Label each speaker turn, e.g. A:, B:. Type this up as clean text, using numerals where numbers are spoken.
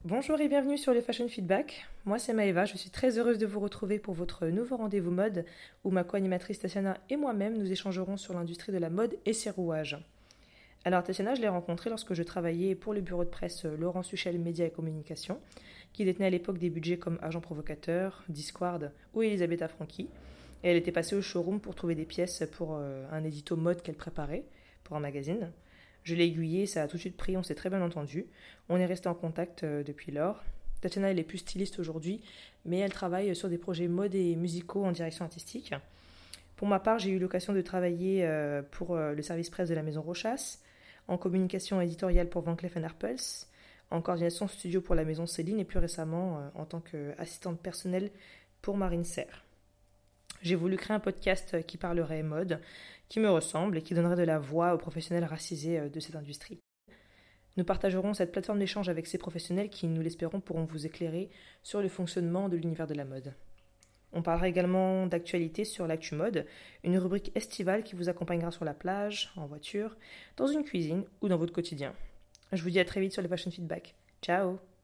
A: Bonjour et bienvenue sur le Fashion Feedback. Moi c'est Maëva, je suis très heureuse de vous retrouver pour votre nouveau rendez-vous mode où ma co-animatrice Tatiana et moi-même nous échangerons sur l'industrie de la mode et ses rouages. Alors Tatiana, je l'ai rencontrée lorsque je travaillais pour le bureau de presse Laurent Suchel Média et Communication, qui détenait à l'époque des budgets comme Agent Provocateur, Discord ou Elisabetta Franchi. Et elle était passée au showroom pour trouver des pièces pour un édito mode qu'elle préparait pour un magazine. Je l'ai aiguillée, ça a tout de suite pris, on s'est très bien entendu. On est resté en contact depuis lors. Tatiana, elle est plus styliste aujourd'hui, mais elle travaille sur des projets mode et musicaux en direction artistique. Pour ma part, j'ai eu l'occasion de travailler pour le service presse de la Maison Rochas, en communication éditoriale pour Van Cleef & Arpels, en coordination studio pour la Maison Céline et plus récemment en tant qu'assistante personnelle pour Marine Serre. J'ai voulu créer un podcast qui parlerait mode, qui me ressemble et qui donnerait de la voix aux professionnels racisés de cette industrie. Nous partagerons cette plateforme d'échange avec ces professionnels qui, nous l'espérons, pourront vous éclairer sur le fonctionnement de l'univers de la mode. On parlera également d'actualité sur l'actu mode, une rubrique estivale qui vous accompagnera sur la plage, en voiture, dans une cuisine ou dans votre quotidien. Je vous dis à très vite sur le Fashion Feedback. Ciao!